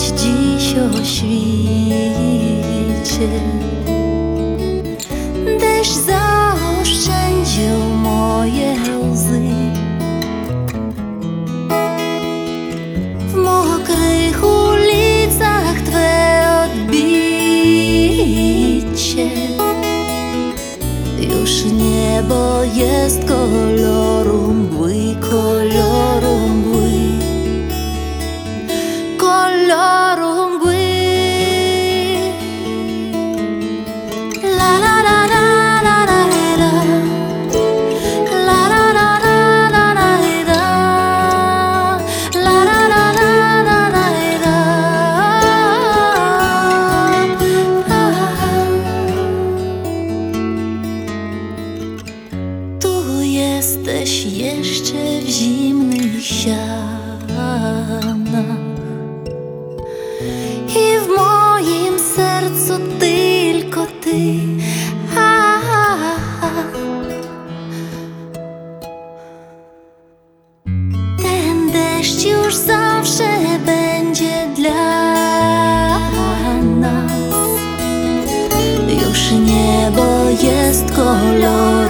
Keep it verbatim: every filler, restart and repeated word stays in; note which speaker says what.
Speaker 1: dziś o świcie. Deszcz zaoszczędził moje łzy. W mokrych ulicach Twe odbicie. Już niebo jest koloru mgły, koloru mgły, koloru mgły. La la la la la la la, la la la la la la la, la la la la la la la. Tu jesteś jeszcze w zimnych sianach i w moim sercu tylko Ty. A, a, a. Ten deszcz już zawsze będzie dla nas. Już niebo jest kolor